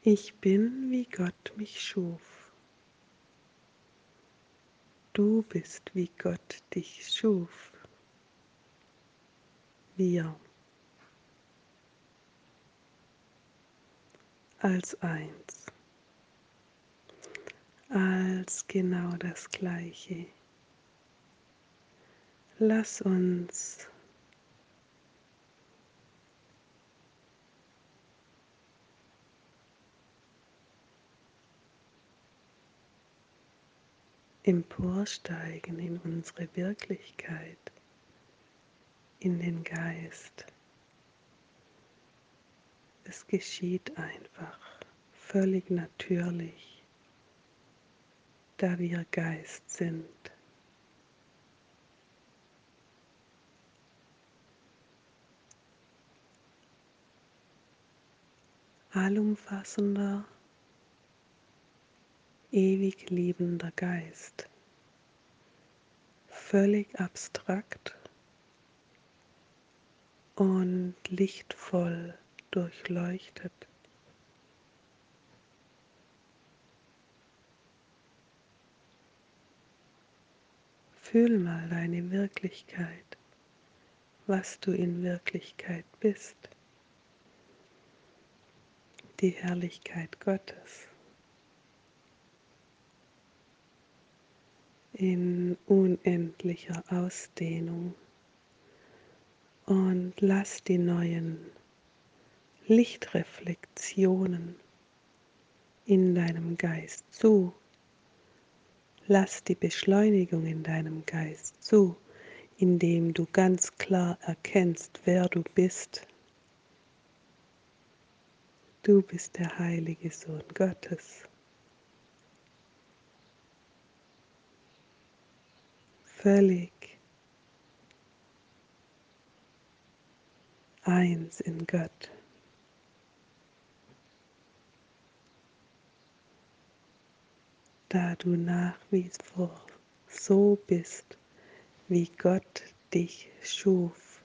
Ich bin, wie Gott mich schuf. Du bist, wie Gott dich schuf. Wir als eins, als genau das Gleiche. Lass uns emporsteigen in unsere Wirklichkeit, in den Geist. Es geschieht einfach, völlig natürlich, da wir Geist sind. Allumfassender, ewig liebender Geist, völlig abstrakt und lichtvoll durchleuchtet. Fühl mal deine Wirklichkeit, was du in Wirklichkeit bist, die Herrlichkeit Gottes in unendlicher Ausdehnung, und lass die neuen Lichtreflexionen in deinem Geist zu. Lass die Beschleunigung in deinem Geist zu, indem du ganz klar erkennst, wer du bist. Du bist der heilige Sohn Gottes. Völlig eins in Gott. Da du nach wie vor so bist, wie Gott dich schuf.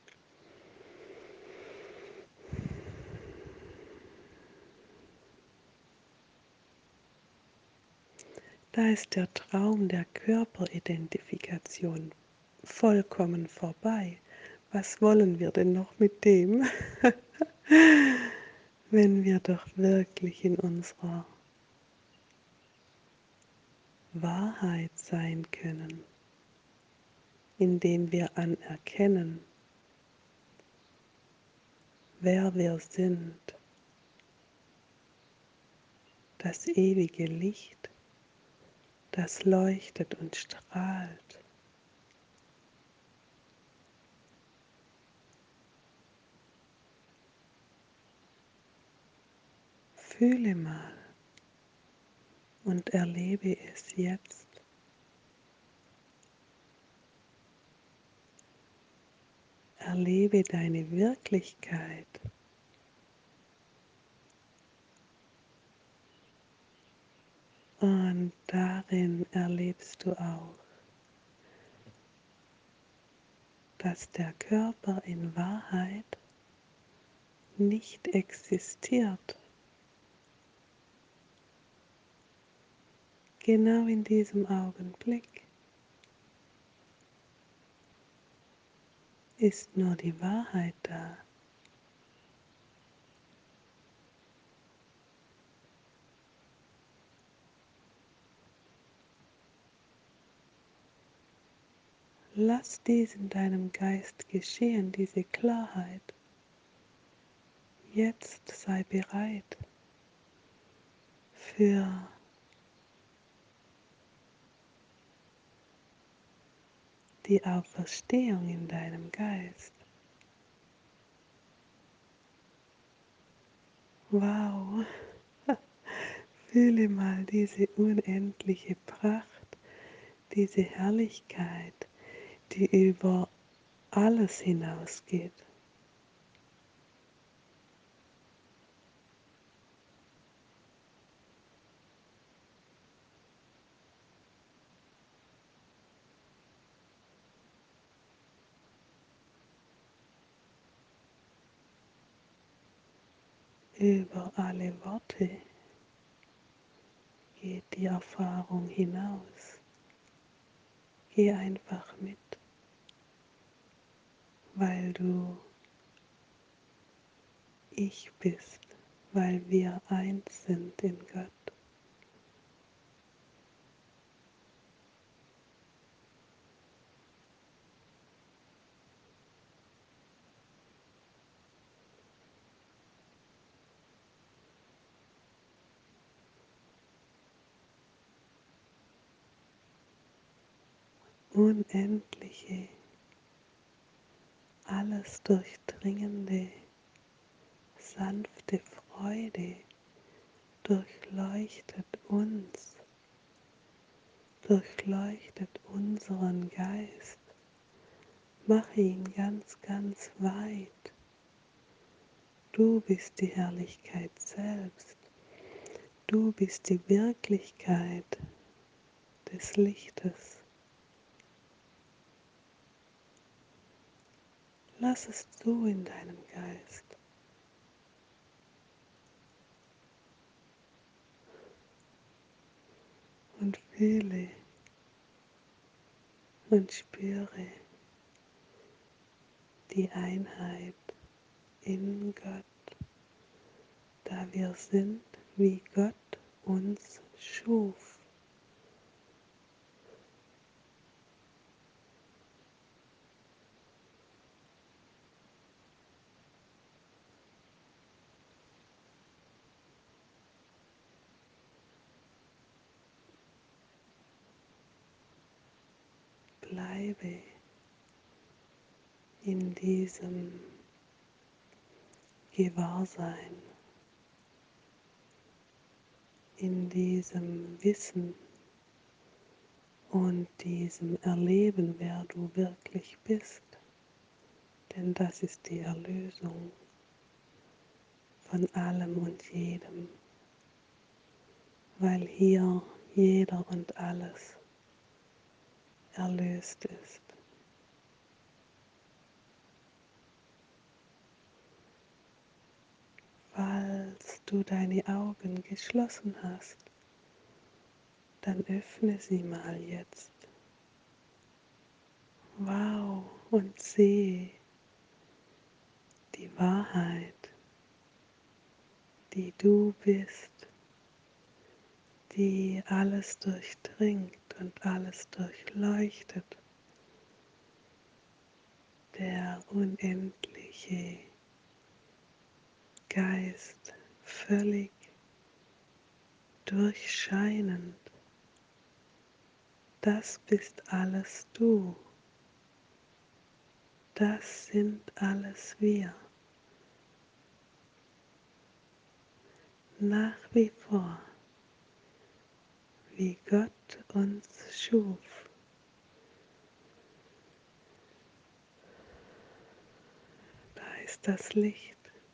Da ist der Traum der Körperidentifikation vollkommen vorbei. Was wollen wir denn noch mit dem, wenn wir doch wirklich in unserer Wahrheit sein können, indem wir anerkennen, wer wir sind, das ewige Licht, das leuchtet und strahlt. Fühle mal und erlebe es jetzt. Erlebe deine Wirklichkeit. Und darin erlebst du auch, dass der Körper in Wahrheit nicht existiert. Genau in diesem Augenblick ist nur die Wahrheit da. Lass dies in deinem Geist geschehen, diese Klarheit. Jetzt sei bereit für die Auferstehung in deinem Geist. Wow, fühle mal diese unendliche Pracht, diese Herrlichkeit, die über alles hinausgeht. Über alle Worte geht die Erfahrung hinaus. Geh einfach mit, weil du ich bist, weil wir eins sind in Gott. Unendliche, alles durchdringende, sanfte Freude durchleuchtet uns, durchleuchtet unseren Geist. Mache ihn ganz, ganz weit. Du bist die Herrlichkeit selbst. Du bist die Wirklichkeit des Lichtes. Lass es zu in deinem Geist. Und fühle und spüre die Einheit in Gott, da wir sind, wie Gott uns schuf. Bleibe in diesem Gewahrsein, in diesem Wissen und diesem Erleben, wer du wirklich bist. Denn das ist die Erlösung von allem und jedem, weil hier jeder und alles erlöst ist. Falls du deine Augen geschlossen hast, dann öffne sie mal jetzt. Wow, und sehe die Wahrheit, die du bist, die alles durchdringt und alles durchleuchtet. Der unendliche Geist, völlig durchscheinend. Das bist alles du. Das sind alles wir. Nach wie vor, wie Gott uns schuf. Da ist das Licht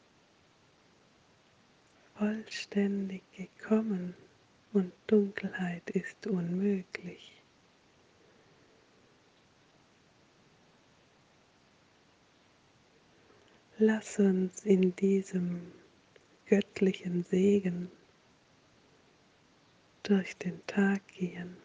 vollständig gekommen und Dunkelheit ist unmöglich. Lass uns in diesem göttlichen Segen durch den Tag gehen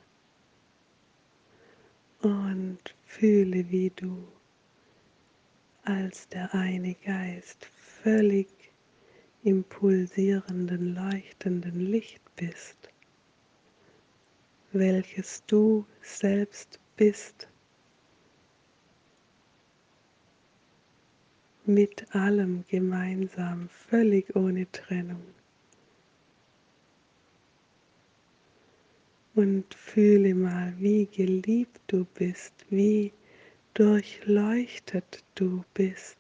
und fühle, wie du als der eine Geist völlig im pulsierenden, leuchtenden Licht bist, welches du selbst bist, mit allem gemeinsam, völlig ohne Trennung. Und fühle mal, wie geliebt du bist, wie durchleuchtet du bist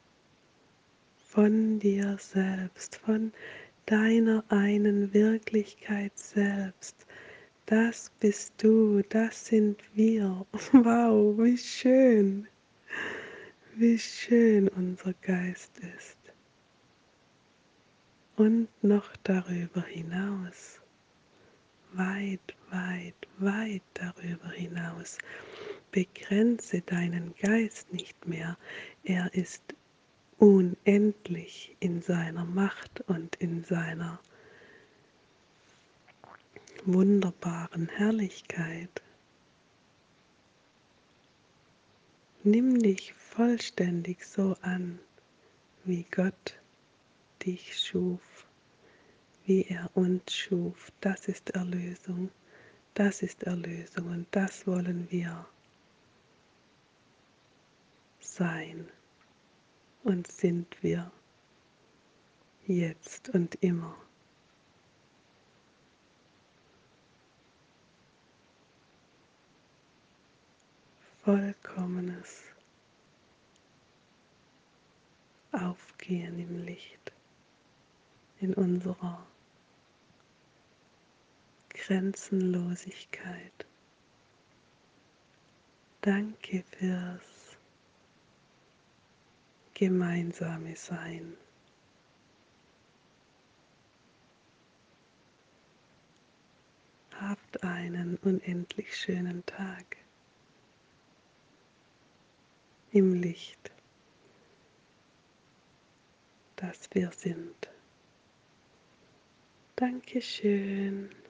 von dir selbst, von deiner einen Wirklichkeit selbst. Das bist du, das sind wir. Wow, wie schön unser Geist ist. Und noch darüber hinaus, weit, weit, weit darüber hinaus. Begrenze deinen Geist nicht mehr. Er ist unendlich in seiner Macht und in seiner wunderbaren Herrlichkeit. Nimm dich vollständig so an, wie Gott dich schuf, wie er uns schuf. Das ist Erlösung, das ist Erlösung und das wollen wir sein und sind wir jetzt und immer. Vollkommenes Aufgehen im Licht, in unserer Grenzenlosigkeit. Danke fürs gemeinsame Sein. Habt einen unendlich schönen Tag im Licht, das wir sind. Dankeschön.